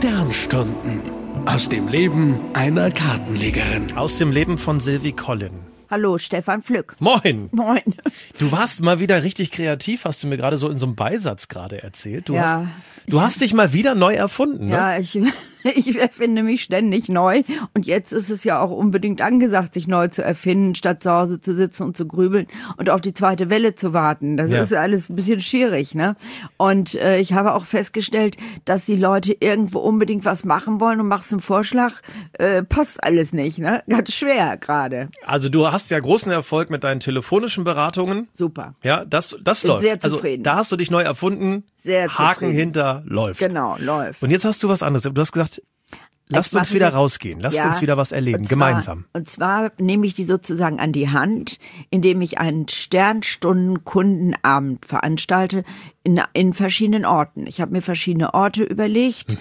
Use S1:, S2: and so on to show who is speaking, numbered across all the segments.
S1: Sternstunden. Aus dem Leben einer Kartenlegerin.
S2: Aus dem Leben von Sylvie Collin.
S3: Hallo, Stefan Flück.
S2: Moin.
S3: Moin.
S2: Du warst mal wieder richtig kreativ, hast du mir gerade so in so einem Beisatz gerade erzählt. Du hast dich mal wieder neu erfunden, ne?
S3: Ja, ich erfinde mich ständig neu. Und jetzt ist es ja auch unbedingt angesagt, sich neu zu erfinden, statt zu Hause zu sitzen und zu grübeln und auf die zweite Welle zu warten. Das ist alles ein bisschen schwierig, ne? Und ich habe auch festgestellt, dass die Leute irgendwo unbedingt was machen wollen und machst einen Vorschlag, passt alles nicht, ne? Ganz schwer gerade.
S2: Also du hast ja großen Erfolg mit deinen telefonischen Beratungen.
S3: Super.
S2: Ja, das
S3: Bin
S2: läuft.
S3: sehr zufrieden.
S2: Also da hast du dich neu erfunden.
S3: Sehr
S2: Haken
S3: zufrieden.
S2: hinter, läuft.
S3: Genau, läuft.
S2: Und jetzt hast du was anderes. Du hast gesagt, lasst uns wieder rausgehen. Lasst uns wieder was erleben, gemeinsam.
S3: Und zwar nehme ich die sozusagen an die Hand, indem ich einen Sternstunden-Kundenabend veranstalte in verschiedenen Orten. Ich habe mir verschiedene Orte überlegt.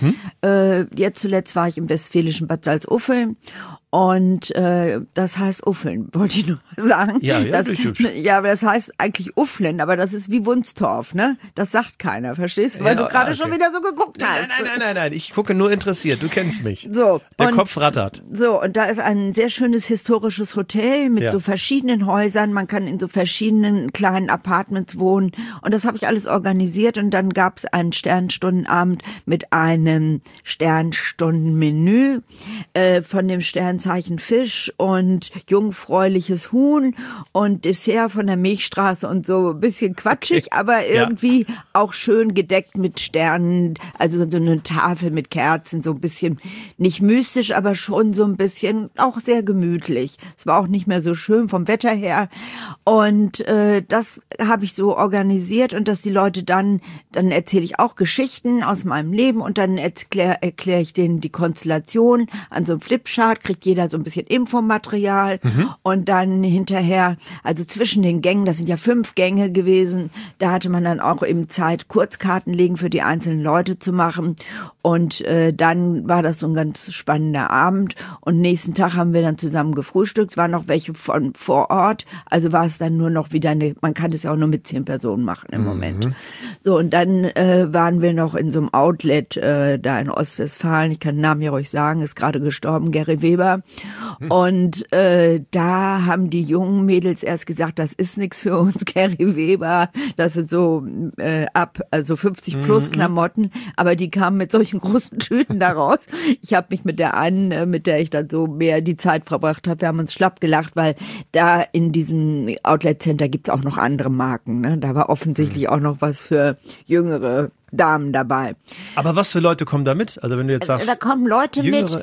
S3: Jetzt zuletzt war ich im westfälischen Bad Salzuffeln. Und das heißt Uffeln, wollte ich nur sagen.
S2: Ja,
S3: aber das heißt eigentlich Ufflen, aber das ist wie Wunstorf, ne? Das sagt keiner, verstehst du? Weil du gerade schon wieder so geguckt hast.
S2: Nein, ich gucke nur interessiert, du kennst mich.
S3: So,
S2: Der Kopf rattert.
S3: So, und da ist ein sehr schönes historisches Hotel mit so verschiedenen Häusern. Man kann in so verschiedenen kleinen Apartments wohnen. Und das habe ich alles organisiert. Und dann gab es einen Sternstundenabend mit einem Sternstundenmenü von dem Sternzeichen Fisch und jungfräuliches Huhn und Dessert von der Milchstraße und so ein bisschen quatschig, aber irgendwie auch schön gedeckt mit Sternen, also so eine Tafel mit Kerzen, so ein bisschen nicht mystisch, aber schon so ein bisschen auch sehr gemütlich. Es war auch nicht mehr so schön vom Wetter her und das habe ich so organisiert und dass die Leute dann erzähle ich auch Geschichten aus meinem Leben und dann erkläre ich denen die Konstellation an so einem Flipchart, kriegt jeder so ein bisschen Infomaterial und dann hinterher, also zwischen den Gängen, das sind ja 5 Gänge gewesen, da hatte man dann auch eben Zeit, Kurzkarten legen für die einzelnen Leute zu machen und dann war das so ein ganz spannender Abend und nächsten Tag haben wir dann zusammen gefrühstückt, es waren noch welche von vor Ort, also war es dann nur noch wieder man kann es ja auch nur mit 10 Personen machen im Moment. So, und dann waren wir noch in so einem Outlet da in Ostwestfalen, ich kann den Namen ja ruhig sagen, ist gerade gestorben, Gary Weber. Und da haben die jungen Mädels erst gesagt, das ist nichts für uns, Gary Weber, das sind so also 50 plus Klamotten, aber die kamen mit solchen großen Tüten da raus. Ich habe mich mit der einen, mit der ich dann so mehr die Zeit verbracht habe, wir haben uns schlapp gelacht, weil da in diesem Outlet Center gibt's auch noch andere Marken, ne? Da war offensichtlich auch noch was für jüngere Damen dabei.
S2: Aber was für Leute kommen da mit? Also wenn du jetzt sagst,
S3: da kommen Leute
S2: Jüngere,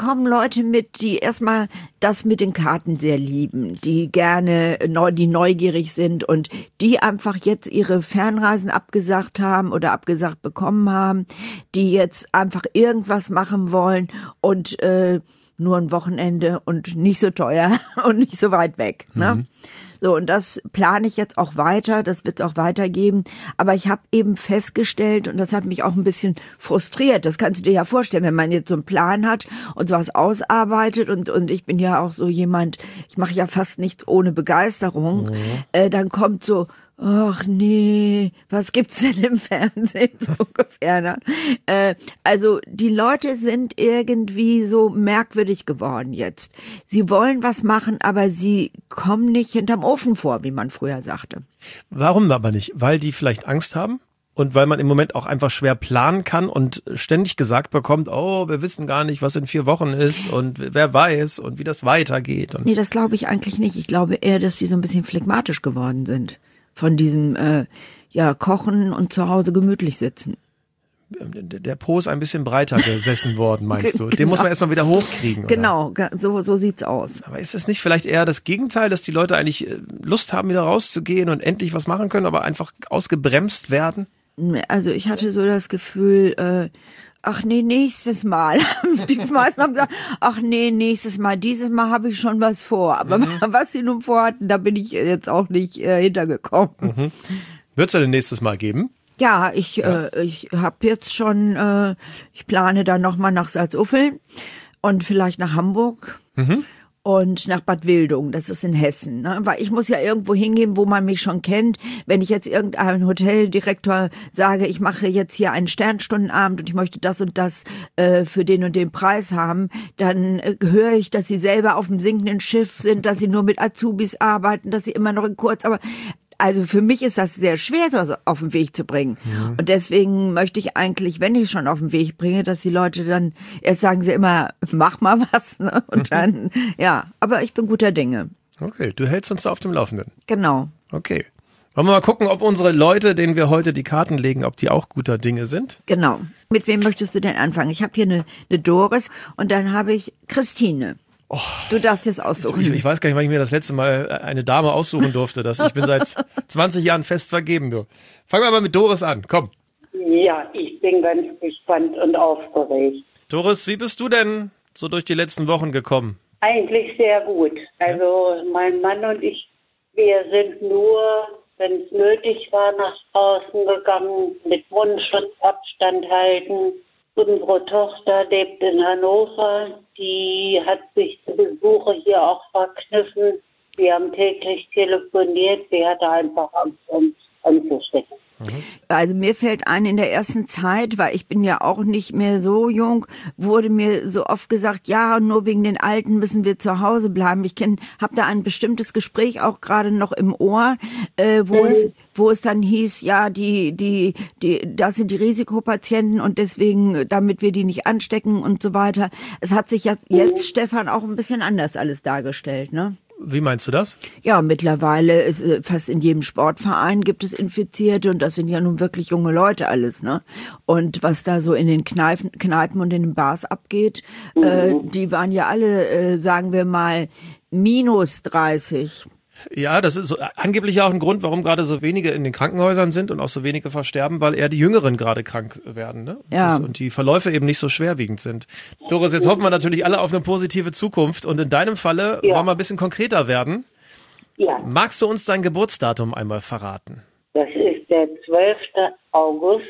S3: mit, die erstmal das mit den Karten sehr lieben, die gerne die neugierig sind und die einfach jetzt ihre Fernreisen abgesagt haben oder abgesagt bekommen haben, die jetzt einfach irgendwas machen wollen und nur ein Wochenende und nicht so teuer und nicht so weit weg, ne? So, und das plane ich jetzt auch weiter, das wird es auch weitergeben. Aber ich habe eben festgestellt, und das hat mich auch ein bisschen frustriert, das kannst du dir ja vorstellen, wenn man jetzt so einen Plan hat und sowas ausarbeitet und ich bin ja auch so jemand, ich mache ja fast nichts ohne Begeisterung, dann kommt so, ach nee, was gibt's denn im Fernsehen so ungefähr? Ne? Also die Leute sind irgendwie so merkwürdig geworden jetzt. Sie wollen was machen, aber sie kommen nicht hinterm Ofen vor, wie man früher sagte.
S2: Warum aber nicht? Weil die vielleicht Angst haben? Und weil man im Moment auch einfach schwer planen kann und ständig gesagt bekommt, oh, wir wissen gar nicht, was in 4 Wochen ist und wer weiß und wie das weitergeht. Und
S3: nee, das glaube ich eigentlich nicht. Ich glaube eher, dass sie so ein bisschen phlegmatisch geworden sind. Von diesem Kochen und zu Hause gemütlich sitzen.
S2: Der Po ist ein bisschen breiter gesessen worden, meinst du? Den muss man erstmal wieder hochkriegen, oder?
S3: Genau, so sieht's aus.
S2: Aber ist es nicht vielleicht eher das Gegenteil, dass die Leute eigentlich Lust haben, wieder rauszugehen und endlich was machen können, aber einfach ausgebremst werden?
S3: Also ich hatte so das Gefühl, ach nee, nächstes Mal. Die meisten haben gesagt, ach nee, nächstes Mal. Dieses Mal habe ich schon was vor. Aber was sie nun vorhatten, da bin ich jetzt auch nicht hintergekommen.
S2: Wird es denn nächstes Mal geben?
S3: Ja, ich habe jetzt schon, ich plane dann nochmal nach Salzuffeln und vielleicht nach Hamburg. und nach Bad Wildung, das ist in Hessen. Ne? Weil ich muss ja irgendwo hingehen, wo man mich schon kennt. Wenn ich jetzt irgendeinem Hoteldirektor sage, ich mache jetzt hier einen Sternstundenabend und ich möchte das und das für den und den Preis haben, dann höre ich, dass sie selber auf dem sinkenden Schiff sind, dass sie nur mit Azubis arbeiten, dass sie immer noch in Kurzarbeit. Also für mich ist das sehr schwer, das auf den Weg zu bringen. Ja. Und deswegen möchte ich eigentlich, wenn ich schon auf den Weg bringe, dass die Leute dann, erst sagen sie immer, mach mal was, ne? Und dann, ja, aber ich bin guter Dinge.
S2: Okay, du hältst uns da auf dem Laufenden.
S3: Genau.
S2: Okay. Wollen wir mal gucken, ob unsere Leute, denen wir heute die Karten legen, ob die auch guter Dinge sind?
S3: Genau. Mit wem möchtest du denn anfangen? Ich habe hier eine Doris und dann habe ich Christine. Oh, du darfst jetzt aussuchen.
S2: Ich weiß gar nicht, wann ich mir das letzte Mal eine Dame aussuchen durfte. Ich bin seit 20 Jahren fest vergeben. Du. Fangen wir mal mit Doris an. Komm.
S4: Ja, ich bin ganz gespannt und aufgeregt.
S2: Doris, wie bist du denn so durch die letzten Wochen gekommen?
S4: Eigentlich sehr gut. Also mein Mann und ich, wir sind nur, wenn es nötig war, nach draußen gegangen, mit Mundschutz, Abstand halten. Unsere Tochter lebt in Hannover, die hat sich zu Besuche hier auch verkniffen. Wir haben täglich telefoniert, sie hatte einfach Angst, uns anzustecken.
S3: Also mir fällt ein, in der ersten Zeit, weil ich bin ja auch nicht mehr so jung, wurde mir so oft gesagt, ja, nur wegen den Alten müssen wir zu Hause bleiben. Ich habe da ein bestimmtes Gespräch auch gerade noch im Ohr, wo es dann hieß, ja, das sind die Risikopatienten und deswegen, damit wir die nicht anstecken und so weiter. Es hat sich jetzt, Stefan, auch ein bisschen anders alles dargestellt, ne?
S2: Wie meinst du das?
S3: Ja, mittlerweile ist fast in jedem Sportverein gibt es Infizierte und das sind ja nun wirklich junge Leute alles, ne? Und was da so in den Kneipen und in den Bars abgeht, die waren ja alle, sagen wir mal, minus 30.
S2: Ja, das ist so, angeblich auch ein Grund, warum gerade so wenige in den Krankenhäusern sind und auch so wenige versterben, weil eher die Jüngeren gerade krank werden, ne?
S3: Ja.
S2: Und die Verläufe eben nicht so schwerwiegend sind. Doris, jetzt hoffen wir natürlich alle auf eine positive Zukunft und in deinem Falle wollen wir ein bisschen konkreter werden.
S4: Ja.
S2: Magst du uns dein Geburtsdatum einmal verraten?
S4: Das ist der 12. August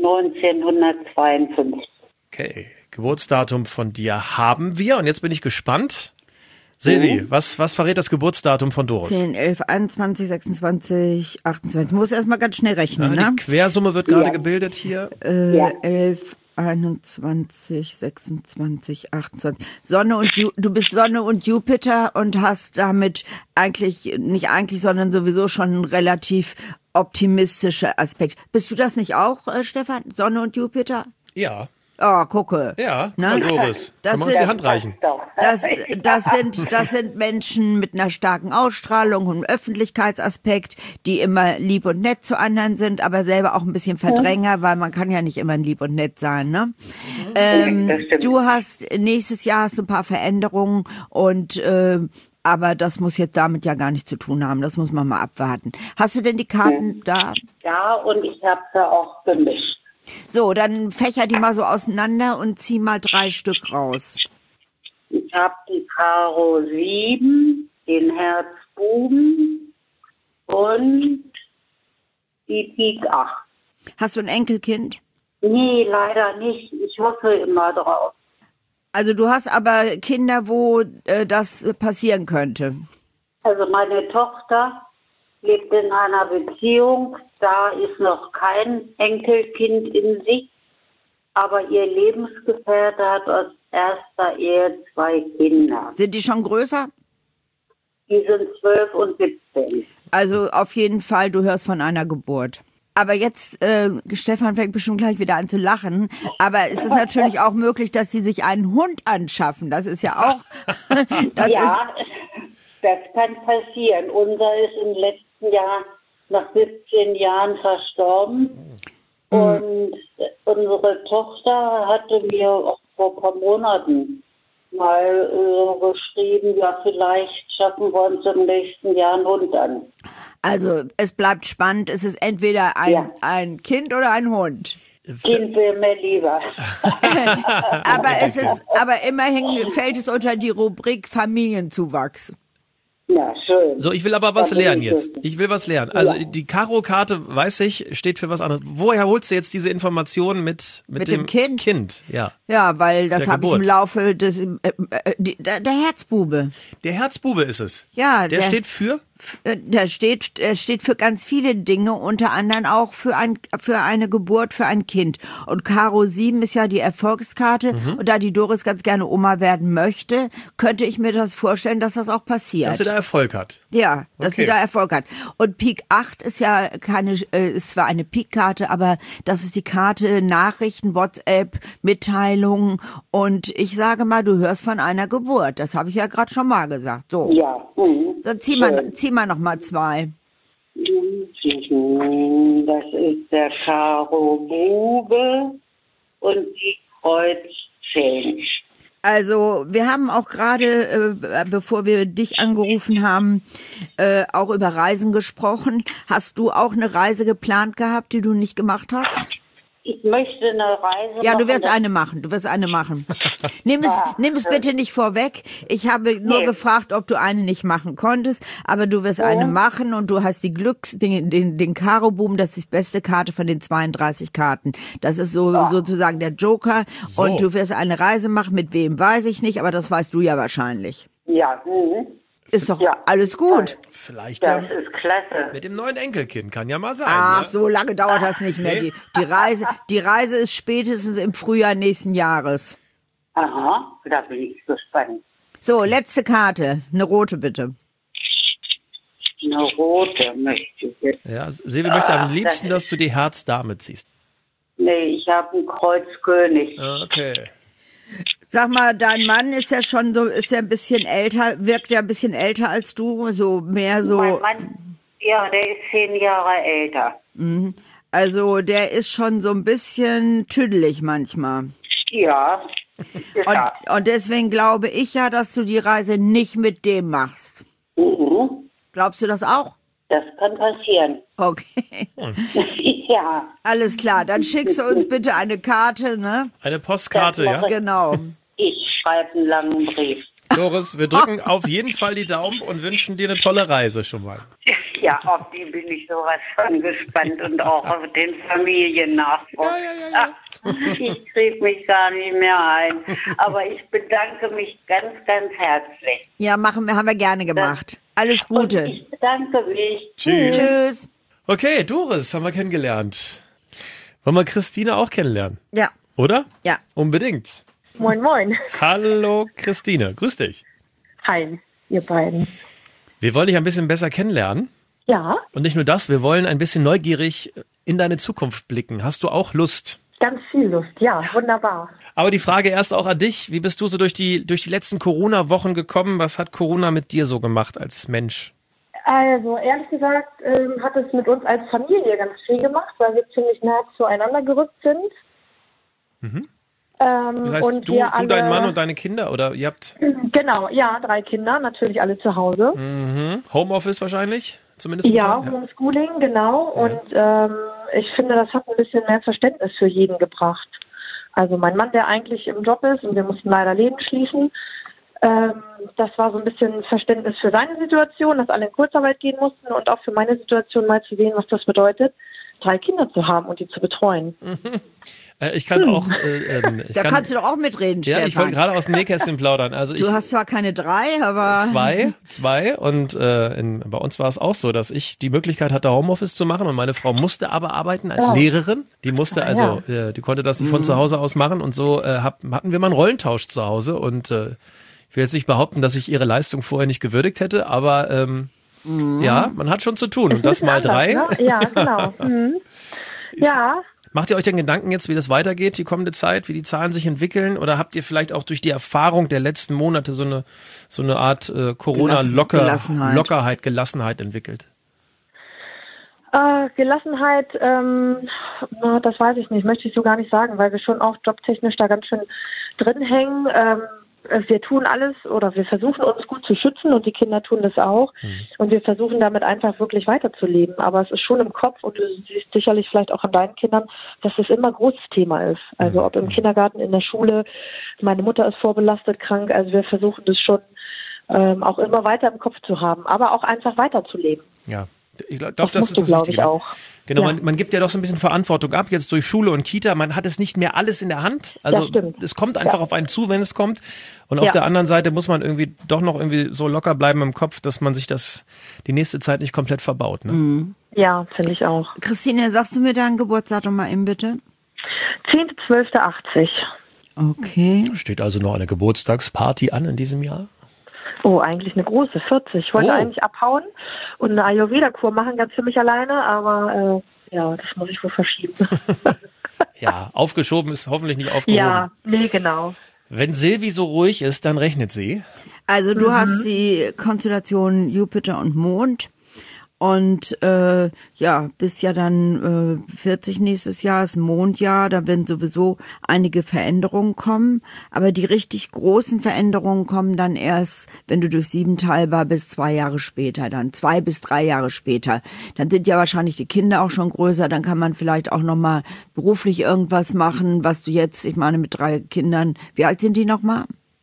S4: 1952.
S2: Okay, Geburtsdatum von dir haben wir und jetzt bin ich gespannt. Silvi, was verrät das Geburtsdatum von Doris?
S3: 10, 11, 21, 26, 28. Muss erstmal ganz schnell rechnen,
S2: ne? Die Quersumme wird gerade gebildet hier.
S3: 11, 21, 26, 28. Du bist Sonne und Jupiter und hast damit sondern sowieso schon einen relativ optimistischer Aspekt. Bist du das nicht auch, Stefan? Sonne und Jupiter?
S2: Ja.
S3: Oh, gucke.
S2: Ja, na, Doris. Kann man uns die Hand reichen?
S3: Das sind Menschen mit einer starken Ausstrahlung und Öffentlichkeitsaspekt, die immer lieb und nett zu anderen sind, aber selber auch ein bisschen Verdränger, weil man kann ja nicht immer lieb und nett sein, ne? Du hast nächstes Jahr ein paar Veränderungen und aber das muss jetzt damit ja gar nichts zu tun haben. Das muss man mal abwarten. Hast du denn die Karten da?
S4: Ja, und ich habe sie auch gemischt.
S3: So, dann fächer die mal so auseinander und zieh mal 3 Stück raus.
S4: Ich habe die Karo 7, den Herz Buben und die Pik 8.
S3: Hast du ein Enkelkind?
S4: Nee, leider nicht. Ich hoffe immer drauf.
S3: Also du hast aber Kinder, wo das passieren könnte.
S4: Also meine Tochter lebt in einer Beziehung, da ist noch kein Enkelkind in sich, aber ihr Lebensgefährte hat aus erster Ehe 2 Kinder.
S3: Sind die schon größer?
S4: Die sind 12 und 17.
S3: Also auf jeden Fall, du hörst von einer Geburt. Aber jetzt, Stefan fängt bestimmt gleich wieder an zu lachen, aber es ist natürlich auch möglich, dass sie sich einen Hund anschaffen. Das ist ja auch...
S4: das kann passieren. Unser ist im letzten Jahr nach 17 Jahren verstorben. Und unsere Tochter hatte mir auch vor ein paar Monaten mal geschrieben, ja, vielleicht schaffen wir uns im nächsten Jahr einen Hund an.
S3: Also es bleibt spannend, es ist entweder ein Kind oder ein Hund.
S4: Kind wäre mir lieber.
S3: aber immerhin fällt es unter die Rubrik Familienzuwachs.
S4: Na schön.
S2: So, ich will aber was
S4: Da bin
S2: lernen
S4: ich
S2: jetzt.
S4: glücklich.
S2: Ich will was lernen. Also die Karo-Karte, weiß ich, steht für was anderes. Woher holst du jetzt diese Informationen mit
S3: dem Kind?
S2: Ja.
S3: Ja, weil das
S2: Der
S3: habe ich im
S2: Geburt.
S3: Laufe des, der Herzbube.
S2: Der Herzbube ist es.
S3: Ja,
S2: Der steht für?
S3: Der steht für ganz viele Dinge, unter anderem auch für eine Geburt, für ein Kind. Und Karo 7 ist ja die Erfolgskarte. Und da die Doris ganz gerne Oma werden möchte, könnte ich mir das vorstellen, dass das auch passiert.
S2: Dass sie da Erfolg hat.
S3: Ja, dass
S2: Okay.
S3: sie da Erfolg hat. Und Pik 8 ist ja ist zwar eine Pik-Karte, aber das ist die Karte Nachrichten, WhatsApp, Mitteilungen. Und ich sage mal, du hörst von einer Geburt. Das habe ich ja gerade schon mal gesagt. So,
S4: Ja.
S3: so zieh mal noch mal 2.
S4: Das ist der Karo Bube und die Kreuz 10.
S3: Also wir haben auch gerade, bevor wir dich angerufen haben, auch über Reisen gesprochen. Hast du auch eine Reise geplant gehabt, die du nicht gemacht hast?
S4: Ich möchte eine Reise
S3: Ja,
S4: machen.
S3: du wirst eine machen. Nimm es bitte nicht vorweg. Ich habe nur gefragt, ob du eine nicht machen konntest, aber du wirst eine machen und du hast den Karo-Boom, das ist die beste Karte von den 32 Karten. Das ist sozusagen der Joker und du wirst eine Reise machen, mit wem weiß ich nicht, aber das weißt du ja wahrscheinlich.
S4: Ja,
S3: Ist doch alles gut.
S2: Vielleicht
S4: das ist klasse.
S2: mit dem neuen Enkelkind, kann ja mal sein.
S3: Ach,
S2: ne?
S3: so lange dauert das nicht mehr.
S2: Nee.
S3: Die Reise ist spätestens im Frühjahr nächsten Jahres.
S4: Aha, da bin ich gespannt.
S3: So, letzte Karte. Eine rote bitte.
S4: Eine rote möchte ich jetzt.
S2: Ja, Silvi möchte am liebsten, dass du die Herz-Dame ziehst.
S4: Nee, ich habe einen Kreuz König.
S2: Okay.
S3: Sag mal, dein Mann ist ja schon so, ist ja ein bisschen älter, wirkt ja ein bisschen älter als du, so mehr so.
S4: Mein Mann, ja, der ist 10 Jahre älter.
S3: Also der ist schon so ein bisschen tüdelig manchmal.
S4: Ja.
S3: Und deswegen glaube ich ja, dass du die Reise nicht mit dem machst. Glaubst du das auch?
S4: Das kann passieren.
S3: Okay.
S4: Ja.
S3: Alles klar, dann schickst du uns bitte eine Karte, ne?
S2: Eine Postkarte, ja?
S3: Genau.
S4: Ich schreibe einen langen Brief.
S2: Doris, wir drücken auf jeden Fall die Daumen und wünschen dir eine tolle Reise schon mal.
S4: Ja, auf die bin ich sowas von gespannt und auch auf den Familiennachwuchs. Ich kriege mich gar nicht mehr ein. Aber ich bedanke mich ganz, ganz herzlich.
S3: Ja, haben wir gerne gemacht. Alles
S4: Und
S3: Gute.
S4: ich bedanke mich.
S3: Tschüss.
S2: Okay, Doris haben wir kennengelernt. Wollen wir Christine auch kennenlernen?
S3: Ja.
S2: Oder?
S3: Ja.
S2: Unbedingt.
S5: Moin, moin.
S2: Hallo Christine, grüß dich.
S5: Hi, ihr beiden.
S2: Wir wollen dich ein bisschen besser kennenlernen.
S5: Ja,
S2: Und nicht nur das, wir wollen ein bisschen neugierig in deine Zukunft blicken. Hast du auch Lust?
S5: ganz viel Lust. Ja, wunderbar.
S2: Aber die Frage erst auch an dich. Wie bist du so durch die letzten Corona-Wochen gekommen? Was hat Corona mit dir so gemacht als Mensch?
S5: Also, ehrlich gesagt, hat es mit uns als Familie ganz viel gemacht, weil wir ziemlich nah zueinander gerückt sind.
S2: Das heißt,
S5: und
S2: du,
S5: wir alle,
S2: dein Mann und deine Kinder? Oder ihr habt
S5: Genau, ja, 3 Kinder, natürlich alle zu Hause.
S2: Homeoffice wahrscheinlich? Zumindest?
S5: Ja, Homeschooling, genau. Und ich finde, das hat ein bisschen mehr Verständnis für jeden gebracht. Also mein Mann, der eigentlich im Job ist und wir mussten leider Läden schließen, das war so ein bisschen Verständnis für seine Situation, dass alle in Kurzarbeit gehen mussten und auch für meine Situation mal zu sehen, was das bedeutet, 3 Kinder zu haben und die zu betreuen.
S2: Ich kann auch...
S3: Kannst du doch auch mitreden,
S2: ja,
S3: Stefan.
S2: ich wollte gerade aus dem Nähkästchen plaudern. Also
S3: Du hast zwar keine 3, aber...
S2: Zwei und bei uns war es auch so, dass ich die Möglichkeit hatte, Homeoffice zu machen und meine Frau musste aber arbeiten als Lehrerin. Die musste die konnte das nicht von zu Hause aus machen und so hatten wir mal einen Rollentausch zu Hause und ich will jetzt nicht behaupten, dass ich ihre Leistung vorher nicht gewürdigt hätte, aber ja, man hat schon zu tun und das mal 3.
S5: Ne? Ja, genau. Ja.
S2: Macht ihr euch denn Gedanken jetzt, wie das weitergeht, die kommende Zeit, wie die Zahlen sich entwickeln? Oder habt ihr vielleicht auch durch die Erfahrung der letzten Monate so eine Art Corona-Lockerheit, Gelassenheit entwickelt?
S5: Gelassenheit, das weiß ich nicht, möchte ich so gar nicht sagen, weil wir schon auch jobtechnisch da ganz schön drin hängen. Wir tun alles oder wir versuchen uns gut zu schützen und die Kinder tun das auch. Und wir versuchen damit einfach wirklich weiterzuleben. Aber es ist schon im Kopf und du siehst sicherlich vielleicht auch an deinen Kindern, dass es immer ein großes Thema ist. Also ob im Kindergarten, in der Schule, meine Mutter ist vorbelastet krank, also wir versuchen das schon auch immer weiter im Kopf zu haben, aber auch einfach weiterzuleben.
S2: Ja. Ich glaube, das ist das
S5: glaube
S2: Wichtige.
S5: ich auch.
S2: Genau,
S5: Ja.
S2: man gibt ja doch so ein bisschen Verantwortung ab, jetzt durch Schule und Kita. Man hat es nicht mehr alles in der Hand. Also
S5: Das stimmt.
S2: es kommt einfach auf einen zu, wenn es kommt. Und auf
S5: Ja.
S2: der anderen Seite muss man irgendwie doch noch irgendwie so locker bleiben im Kopf, dass man sich die nächste Zeit nicht komplett verbaut. Ne?
S5: Ja, finde ich auch.
S3: Christine, sagst du mir dein Geburtsdatum mal eben bitte?
S5: 10.12.80.
S3: Okay.
S2: Steht also noch eine Geburtstagsparty an in diesem Jahr?
S5: Oh, eigentlich eine große, 40. Ich wollte eigentlich abhauen und eine Ayurveda-Kur machen, ganz für mich alleine, aber ja, das muss ich wohl verschieben.
S2: Ja, aufgeschoben ist hoffentlich nicht aufgehoben.
S5: Ja, nee, genau.
S2: Wenn Silvi so ruhig ist, dann rechnet sie.
S3: Also du hast die Konstellation Jupiter und Mond und bist ja dann 40 nächstes Jahr, ist ein Mondjahr, da werden sowieso einige Veränderungen kommen, aber die richtig großen Veränderungen kommen dann erst, wenn du durch 7 teilbar bist, 2 Jahre später, dann 2 bis 3 Jahre später. Dann sind ja wahrscheinlich die Kinder auch schon größer, dann kann man vielleicht auch nochmal beruflich irgendwas machen, was du jetzt, ich meine mit 3 Kindern, wie alt sind die nochmal?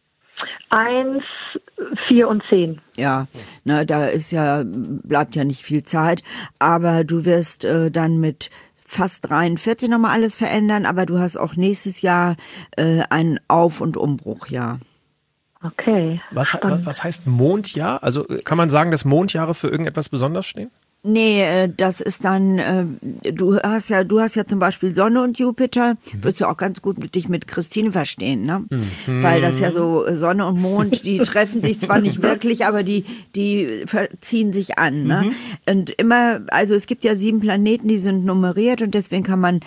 S5: 1, 4 und 10.
S3: Ja, ne, bleibt ja nicht viel Zeit, aber du wirst dann mit fast 43 nochmal alles verändern, aber du hast auch nächstes Jahr ein Auf- und Umbruchjahr.
S5: Okay.
S2: Was heißt Mondjahr? Also kann man sagen, dass Mondjahre für irgendetwas besonders stehen?
S3: Nee, das ist dann, du hast ja zum Beispiel Sonne und Jupiter, wirst du auch ganz gut dich mit Christine verstehen, ne? Weil das ja so Sonne und Mond, die treffen sich zwar nicht wirklich, aber die ziehen sich an, ne? Und immer, also es gibt ja 7 Planeten, die sind nummeriert und deswegen kann man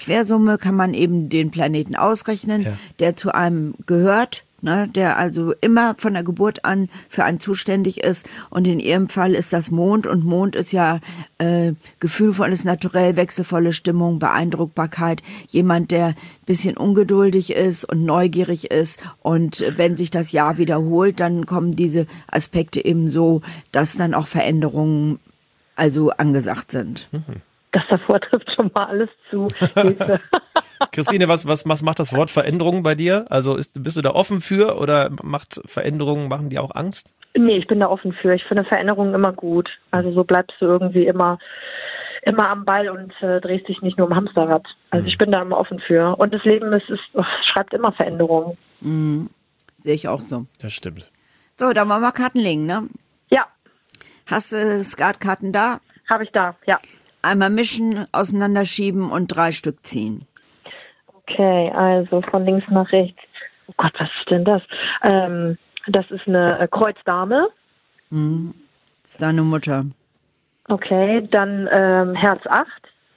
S3: eben den Planeten ausrechnen, der zu einem gehört. Ne, der also immer von der Geburt an für einen zuständig ist. Und in ihrem Fall ist das Mond. Und Mond ist ja gefühlvolles Naturell, wechselvolle Stimmung, Beeindruckbarkeit. Jemand, der ein bisschen ungeduldig ist und neugierig ist. Und wenn sich das Jahr wiederholt, dann kommen diese Aspekte eben so, dass dann auch Veränderungen also angesagt sind.
S5: Das davor trifft schon mal alles zu.
S2: Christine, was macht das Wort Veränderung bei dir? Also bist du da offen für oder machen die auch Angst?
S5: Nee, ich bin da offen für. Ich finde Veränderungen immer gut. Also so bleibst du irgendwie immer am Ball und drehst dich nicht nur im Hamsterrad. Also ich bin da immer offen für. Und das Leben es schreibt immer Veränderungen.
S3: Sehe ich auch so.
S2: Das stimmt.
S3: So, dann wollen wir Karten legen, ne?
S5: Ja.
S3: Hast du Skatkarten da?
S5: Habe ich da, ja.
S3: Einmal mischen, auseinanderschieben und 3 Stück ziehen.
S5: Okay, also von links nach rechts. Oh Gott, was ist denn das? Das ist eine Kreuzdame.
S3: Das ist deine Mutter.
S5: Okay, dann Herz 8.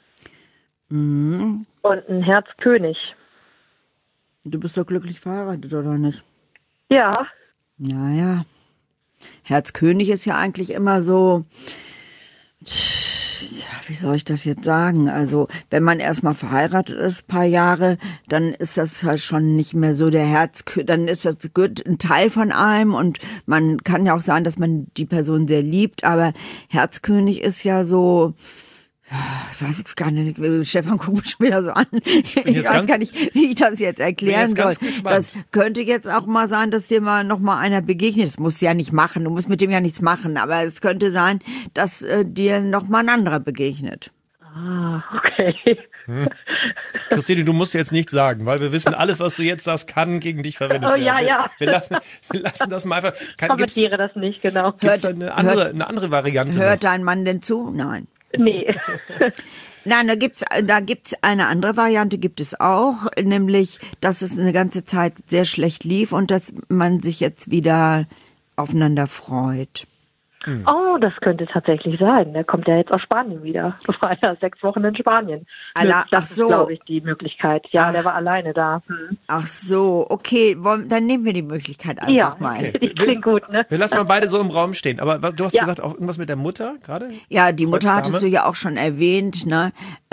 S5: Und ein Herz König.
S3: Du bist doch glücklich verheiratet, oder nicht?
S5: Ja.
S3: Ja. Herz König ist ja eigentlich immer so... Wie soll ich das jetzt sagen? Also, wenn man erstmal verheiratet ist, paar Jahre, dann ist das halt schon nicht mehr so dann ist das ein Teil von einem und man kann ja auch sagen, dass man die Person sehr liebt, aber Herzkönig ist ja so, ich weiß gar nicht, Stefan guckt mich schon wieder so an. Ich weiß gar nicht, wie ich das jetzt erklären soll. Das könnte jetzt auch mal sein, dass dir mal noch mal einer begegnet. Das musst du ja nicht machen, du musst mit dem ja nichts machen, aber es könnte sein, dass dir noch mal ein anderer begegnet.
S5: Ah, okay.
S2: Christine, du musst jetzt nichts sagen, weil wir wissen, alles, was du jetzt sagst, kann gegen dich verwendet werden.
S5: Ja.
S2: Wir lassen das mal einfach.
S5: Kommentiere das nicht, genau.
S2: Gibt es eine andere Variante?
S3: Hört dein Mann denn zu? Nein.
S5: Nee.
S3: Nein, da gibt's eine andere Variante, gibt es auch, nämlich, dass es eine ganze Zeit sehr schlecht lief und dass man sich jetzt wieder aufeinander freut.
S5: Oh, das könnte tatsächlich sein. Der kommt ja jetzt aus Spanien wieder. War ja 6 Wochen in Spanien. Das ist, glaube ich, die Möglichkeit. Ja, der war alleine da.
S3: Ach so, okay. Dann nehmen wir die Möglichkeit einfach mal.
S2: Okay.
S5: Die klingt gut, ne?
S2: Wir lassen mal beide so im Raum stehen. Aber du hast gesagt, auch irgendwas mit der Mutter gerade?
S3: Ja, die Mutter hattest du ja auch schon erwähnt, ne?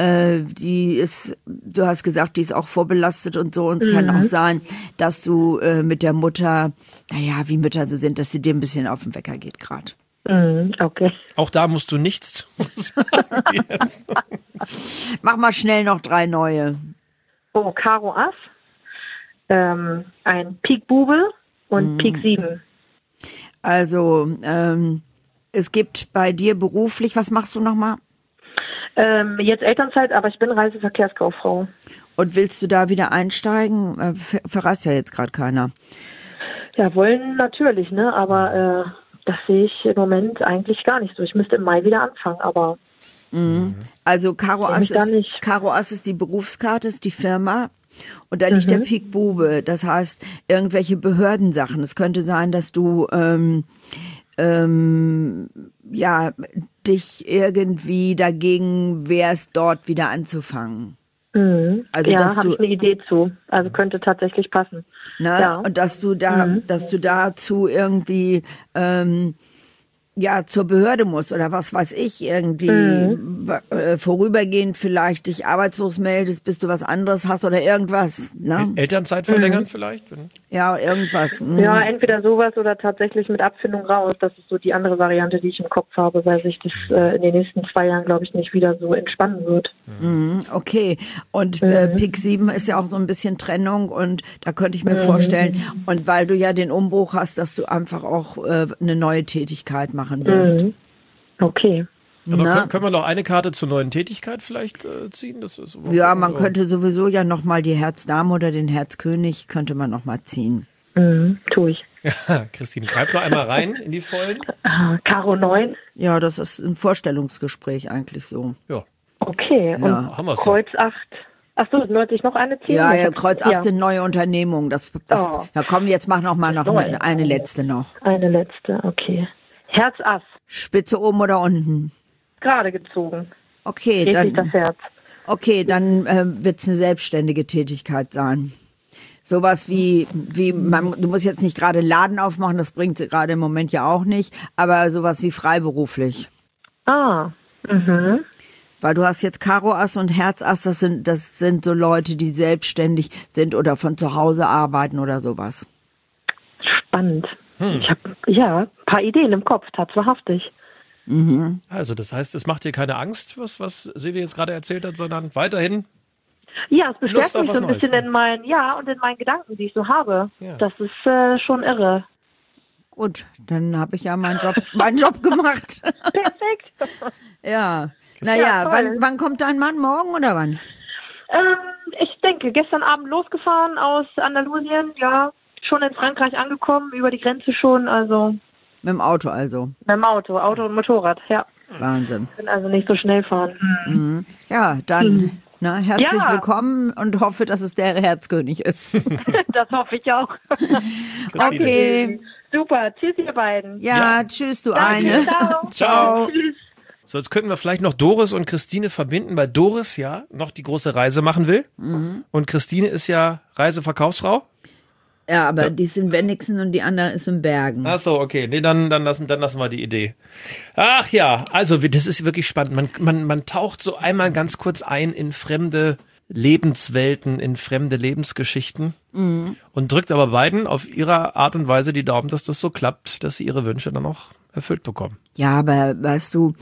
S3: Du hast gesagt, die ist auch vorbelastet und so. Und es kann auch sein, dass du mit der Mutter, wie Mütter so sind, dass sie dir ein bisschen auf den Wecker geht gerade.
S5: Okay.
S2: Auch da musst du nichts sagen.
S3: Mach mal schnell noch 3 neue.
S5: Oh, Karo Ass, ein Pik Bube und Pik 7.
S3: Also, es gibt bei dir beruflich, was machst du nochmal?
S5: Jetzt Elternzeit, aber ich bin Reiseverkehrskauffrau.
S3: Und willst du da wieder einsteigen? Verreist ja jetzt gerade keiner.
S5: Ja, wollen natürlich, ne? Aber das sehe ich im Moment eigentlich gar nicht so. Ich müsste im Mai wieder anfangen, aber...
S3: Also Karo Ass ist die Berufskarte, ist die Firma. Und da liegt der Pik Bube. Das heißt, irgendwelche Behördensachen. Es könnte sein, dass du dich irgendwie dagegen wehrst, dort wieder anzufangen. Also,
S5: ja, habe ich eine Idee zu. Also könnte tatsächlich passen.
S3: Ne? Ja. Und dass du dazu irgendwie zur Behörde musst oder was weiß ich, irgendwie vorübergehend vielleicht dich arbeitslos meldest, bis du was anderes hast oder irgendwas. Ne?
S2: Elternzeit verlängern vielleicht?
S3: Ja, irgendwas.
S5: Ja, entweder sowas oder tatsächlich mit Abfindung raus. Das ist so die andere Variante, die ich im Kopf habe, weil sich das in den nächsten 2 Jahren, glaube ich, nicht wieder so entspannen wird.
S3: Okay. Und Pik 7 ist ja auch so ein bisschen Trennung und da könnte ich mir vorstellen, und weil du ja den Umbruch hast, dass du einfach auch eine neue Tätigkeit machen wirst.
S5: Okay.
S2: Aber können wir noch eine Karte zur neuen Tätigkeit vielleicht ziehen? Das ist
S3: man könnte sowieso ja nochmal die Herzdame oder den Herzkönig könnte man nochmal ziehen.
S5: Tue ich.
S2: Ja, Christine, greif noch einmal rein in die Vollen.
S5: Karo 9.
S3: Ja, das ist ein Vorstellungsgespräch eigentlich so.
S2: Ja.
S5: Okay,
S3: Ja.
S5: und
S2: Haben wir's
S5: Kreuz 8. Achso, sollte ich noch eine ziehen?
S3: Ja, Kreuz 8 sind neue Unternehmungen. Ja, komm, jetzt mach noch eine letzte noch.
S5: Eine letzte, okay. Herz Ass.
S3: Spitze oben oder unten?
S5: Gerade gezogen.
S3: Okay,
S5: Dreht sich das Herz.
S3: Okay, dann wird's eine selbstständige Tätigkeit sein. Sowas wie du musst jetzt nicht gerade Laden aufmachen, das bringt gerade im Moment ja auch nicht, aber sowas wie freiberuflich. Weil du hast jetzt Karo Ass und Herz Ass, das sind so Leute, die selbstständig sind oder von zu Hause arbeiten oder sowas.
S5: Spannend. Ich habe ein paar Ideen im Kopf, tatsächlich.
S2: Also das heißt, es macht dir keine Angst, was Silvia jetzt gerade erzählt hat, sondern weiterhin
S5: Ja, es bestärkt mich so ein bisschen
S2: Neues,
S5: in meinen Gedanken, die ich so habe. Ja. Das ist schon irre.
S3: Gut, dann habe ich ja meinen Job gemacht.
S5: Perfekt.
S3: Ja.
S5: Ja,
S3: wann kommt dein Mann? Morgen oder wann?
S5: Ich denke, gestern Abend losgefahren aus Andalusien, ja, schon in Frankreich angekommen, über die Grenze schon, also.
S3: Mit dem Auto also?
S5: Mit dem Auto und Motorrad, ja.
S3: Wahnsinn.
S5: Ich kann also nicht so schnell fahren.
S3: Ja, dann herzlich willkommen und hoffe, dass es der Herzkönig ist.
S5: Das hoffe ich auch.
S3: Okay.
S5: Super, tschüss ihr beiden.
S3: Ja, tschüss du
S5: Danke,
S3: eine.
S5: Ciao. Tschüss.
S2: So, jetzt könnten wir vielleicht noch Doris und Christine verbinden, weil Doris ja noch die große Reise machen will. Und Christine ist ja Reiseverkaufsfrau.
S3: Ja, aber die ist in Wenigsen und die andere ist in Bergen.
S2: Ach so, okay. Nee, dann lassen wir die Idee. Ach ja, also das ist wirklich spannend. Man taucht so einmal ganz kurz ein in fremde Lebenswelten, in fremde Lebensgeschichten und drückt aber beiden auf ihre Art und Weise die Daumen, dass das so klappt, dass sie ihre Wünsche dann auch erfüllt bekommen.
S3: Ja, aber weißt du,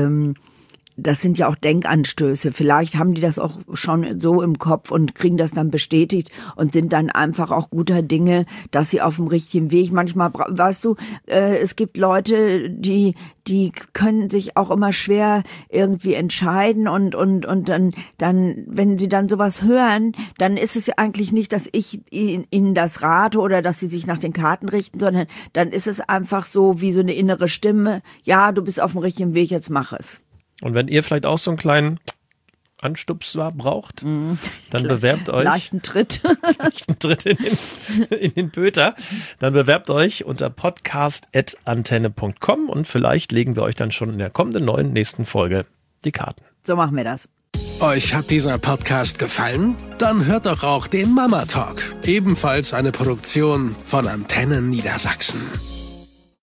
S3: das sind ja auch Denkanstöße. Vielleicht haben die das auch schon so im Kopf und kriegen das dann bestätigt und sind dann einfach auch guter Dinge, dass sie auf dem richtigen Weg. Manchmal, weißt du, es gibt Leute, die können sich auch immer schwer irgendwie entscheiden und dann, wenn sie dann sowas hören, dann ist es eigentlich nicht, dass ich ihnen das rate oder dass sie sich nach den Karten richten, sondern dann ist es einfach so wie so eine innere Stimme. Ja, du bist auf dem richtigen Weg, jetzt mach es.
S2: Und wenn ihr vielleicht auch so einen kleinen Anstupser braucht, dann bewerbt euch.
S3: Leichten Tritt.
S2: Leichten Tritt in den Pöter. Dann bewerbt euch unter podcast@antenne.com und vielleicht legen wir euch dann schon in der kommenden nächsten Folge die Karten.
S3: So machen wir das.
S1: Euch hat dieser Podcast gefallen? Dann hört doch auch den Mama Talk. Ebenfalls eine Produktion von Antenne Niedersachsen.